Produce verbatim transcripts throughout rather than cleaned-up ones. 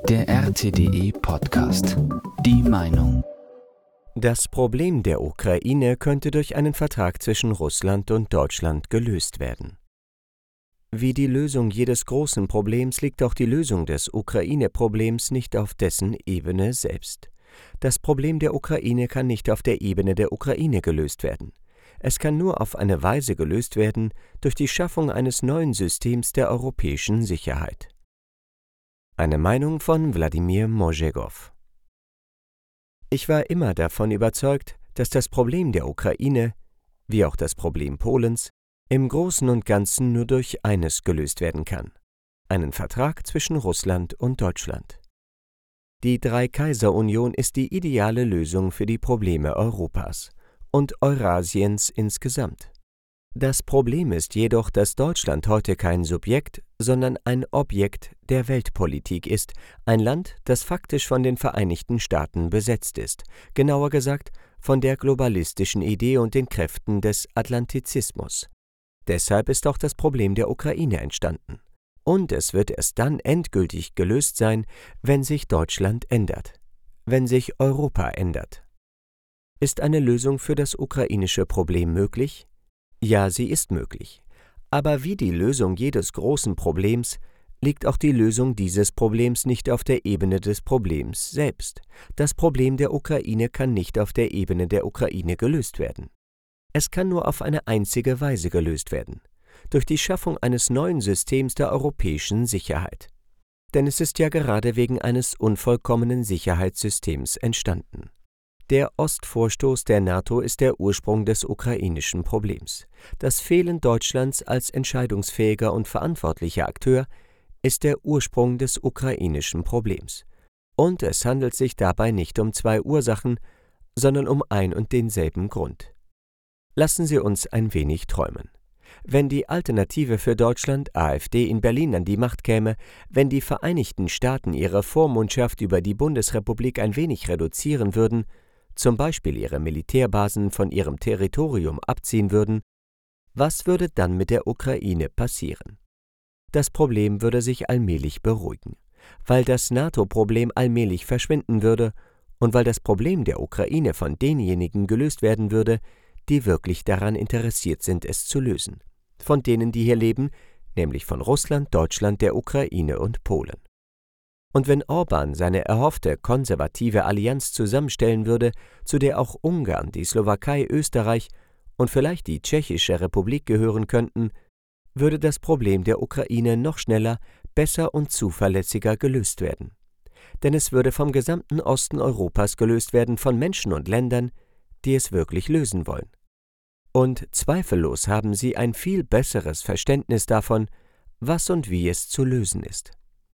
Der R T D E-Podcast. Die Meinung. Das Problem der Ukraine könnte durch einen Vertrag zwischen Russland und Deutschland gelöst werden. Wie die Lösung jedes großen Problems liegt auch die Lösung des Ukraine-Problems nicht auf dessen Ebene selbst. Das Problem der Ukraine kann nicht auf der Ebene der Ukraine gelöst werden. Es kann nur auf eine Weise gelöst werden durch die Schaffung eines neuen Systems der europäischen Sicherheit. Eine Meinung von Wladimir Mozhegow. Ich war immer davon überzeugt, dass das Problem der Ukraine, wie auch das Problem Polens, im Großen und Ganzen nur durch eines gelöst werden kann: einen Vertrag zwischen Russland und Deutschland. Die Dreikaiserunion ist die ideale Lösung für die Probleme Europas und Eurasiens insgesamt. Das Problem ist jedoch, dass Deutschland heute kein Subjekt, sondern ein Objekt der Weltpolitik ist, ein Land, das faktisch von den Vereinigten Staaten besetzt ist, genauer gesagt von der globalistischen Idee und den Kräften des Atlantizismus. Deshalb ist auch das Problem der Ukraine entstanden. Und es wird erst dann endgültig gelöst sein, wenn sich Deutschland ändert, wenn sich Europa ändert. Ist eine Lösung für das ukrainische Problem möglich? Ja, sie ist möglich. Aber wie die Lösung jedes großen Problems, liegt auch die Lösung dieses Problems nicht auf der Ebene des Problems selbst. Das Problem der Ukraine kann nicht auf der Ebene der Ukraine gelöst werden. Es kann nur auf eine einzige Weise gelöst werden: durch die Schaffung eines neuen Systems der europäischen Sicherheit. Denn es ist ja gerade wegen eines unvollkommenen Sicherheitssystems entstanden. Der Ostvorstoß der NATO ist der Ursprung des ukrainischen Problems. Das Fehlen Deutschlands als entscheidungsfähiger und verantwortlicher Akteur ist der Ursprung des ukrainischen Problems. Und es handelt sich dabei nicht um zwei Ursachen, sondern um ein und denselben Grund. Lassen Sie uns ein wenig träumen. Wenn die Alternative für Deutschland, AfD, in Berlin an die Macht käme, wenn die Vereinigten Staaten ihre Vormundschaft über die Bundesrepublik ein wenig reduzieren würden, zum Beispiel ihre Militärbasen von ihrem Territorium abziehen würden, was würde dann mit der Ukraine passieren? Das Problem würde sich allmählich beruhigen, weil das NATO-Problem allmählich verschwinden würde und weil das Problem der Ukraine von denjenigen gelöst werden würde, die wirklich daran interessiert sind, es zu lösen. Von denen, die hier leben, nämlich von Russland, Deutschland, der Ukraine und Polen. Und wenn Orban seine erhoffte konservative Allianz zusammenstellen würde, zu der auch Ungarn, die Slowakei, Österreich und vielleicht die Tschechische Republik gehören könnten, würde das Problem der Ukraine noch schneller, besser und zuverlässiger gelöst werden. Denn es würde vom gesamten Osten Europas gelöst werden, von Menschen und Ländern, die es wirklich lösen wollen. Und zweifellos haben sie ein viel besseres Verständnis davon, was und wie es zu lösen ist.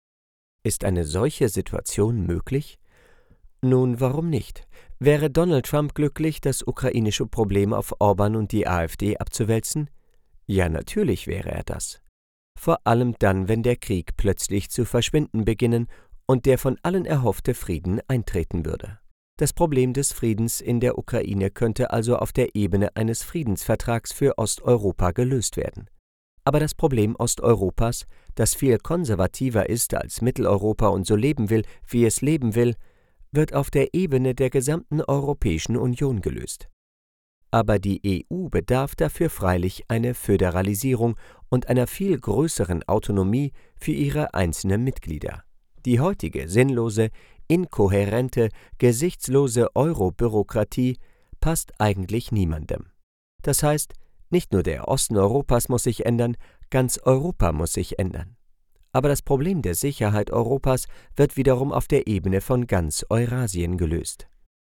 Ist eine solche Situation möglich? Nun, warum nicht? Wäre Donald Trump glücklich, das ukrainische Problem auf Orban und die AfD abzuwälzen? Ja, natürlich wäre er das. Vor allem dann, wenn der Krieg plötzlich zu verschwinden beginnen und der von allen erhoffte Frieden eintreten würde. Das Problem des Friedens in der Ukraine könnte also auf der Ebene eines Friedensvertrags für Osteuropa gelöst werden. Aber das Problem Osteuropas, das viel konservativer ist als Mitteleuropa und so leben will, wie es leben will, wird auf der Ebene der gesamten Europäischen Union gelöst. Aber die E U bedarf dafür freilich einer Föderalisierung und einer viel größeren Autonomie für ihre einzelnen Mitglieder. Die heutige sinnlose, inkohärente, gesichtslose Euro-Bürokratie passt eigentlich niemandem. Das heißt, nicht nur der Osten Europas muss sich ändern, ganz Europa muss sich ändern. Aber das Problem der Sicherheit Europas wird wiederum auf der Ebene von ganz Eurasien gelöst.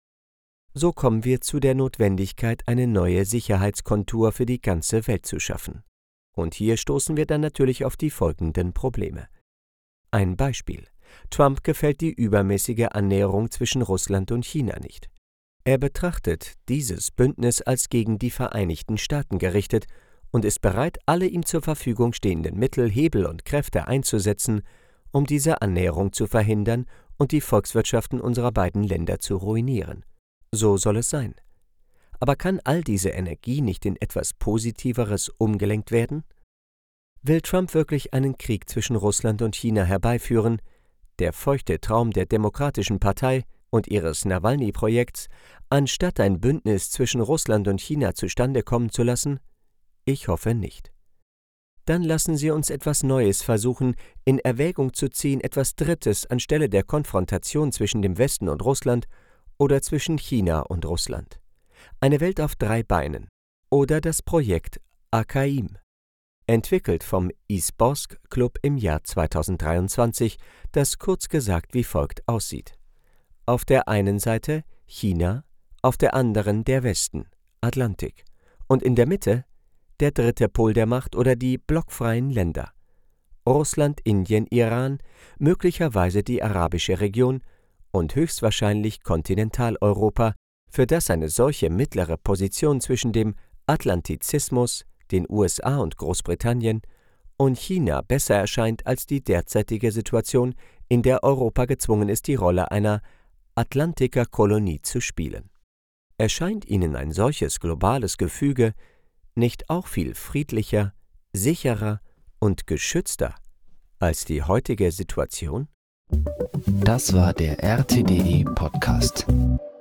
So kommen wir zu der Notwendigkeit, eine neue Sicherheitskontur für die ganze Welt zu schaffen. Und hier stoßen wir dann natürlich auf die folgenden Probleme. Ein Beispiel: Trump gefällt die übermäßige Annäherung zwischen Russland und China nicht. Er betrachtet dieses Bündnis als gegen die Vereinigten Staaten gerichtet und ist bereit, alle ihm zur Verfügung stehenden Mittel, Hebel und Kräfte einzusetzen, um diese Annäherung zu verhindern und die Volkswirtschaften unserer beiden Länder zu ruinieren. So soll es sein. Aber kann all diese Energie nicht in etwas Positiveres umgelenkt werden? Will Trump wirklich einen Krieg zwischen Russland und China herbeiführen, der feuchte Traum der Demokratischen Partei und ihres Nawalny-Projekts, anstatt ein Bündnis zwischen Russland und China zustande kommen zu lassen? Ich hoffe nicht. Dann lassen Sie uns etwas Neues versuchen, in Erwägung zu ziehen, etwas Drittes anstelle der Konfrontation zwischen dem Westen und Russland oder zwischen China und Russland. Eine Welt auf drei Beinen oder das Projekt Akaim, entwickelt vom Izborsk Club im Jahr zweitausenddreiundzwanzig, das kurz gesagt wie folgt aussieht. Auf der einen Seite China, auf der anderen der Westen, Atlantik, und in der Mitte der dritte Pol der Macht oder die blockfreien Länder. Russland, Indien, Iran, möglicherweise die arabische Region und höchstwahrscheinlich Kontinentaleuropa, für das eine solche mittlere Position zwischen dem Atlantizismus, den U S A und Großbritannien, und China besser erscheint als die derzeitige Situation, in der Europa gezwungen ist, die Rolle einer Atlantikerkolonie zu spielen. Erscheint Ihnen ein solches globales Gefüge nicht auch viel friedlicher, sicherer und geschützter als die heutige Situation? Das war der R T D E Podcast.